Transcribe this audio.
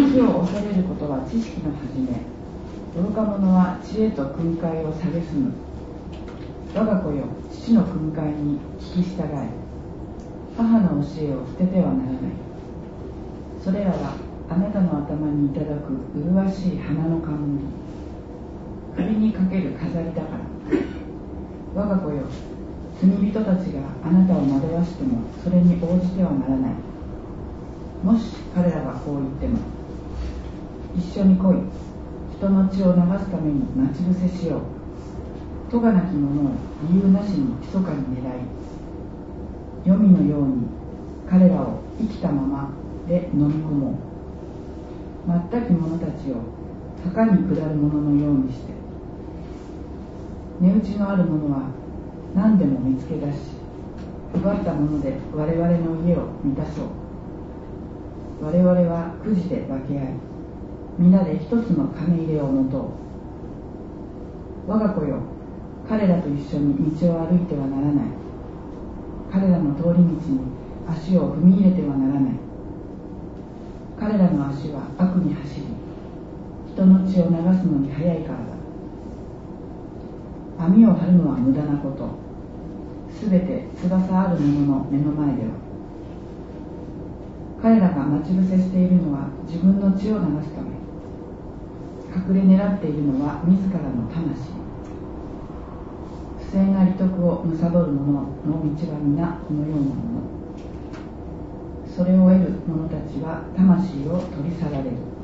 主を恐れることは知識の始め、愚か者は知恵と訓戒を蔑む。我が子よ、父の訓戒に聞き従え、母の教えを捨ててはならない。それらはあなたの頭にいただく麗しい花の冠、首にかける飾りだから。我が子よ、罪人たちがあなたを惑わしてもそれに応じてはならない。もし彼らがこう言っても、一緒に来い、人の血を流すために待ち伏せしよう。咎なき者を理由なしに密かに狙い、黄泉のように彼らを生きたままで飲み込もう。全く者たちを墓に下る者のようにして、値打ちのある者は何でも見つけ出し、奪ったもので我々の家を満たそう。我々はくじで分け合い、皆で一つの金入れを持とう。我が子よ、彼らと一緒に道を歩いてはならない。彼らの通り道に足を踏み入れてはならない。彼らの足は悪に走り、人の血を流すのに速いからだ。網を張るのは無駄なこと。すべて翼ある者の目の前では。彼らが待ち伏せしているのは自分の血を流すため。隠れ狙っているのは自らの魂。不正な利得を貪る者の道は皆このようなもの。それを得る者たちは魂を取り去られる。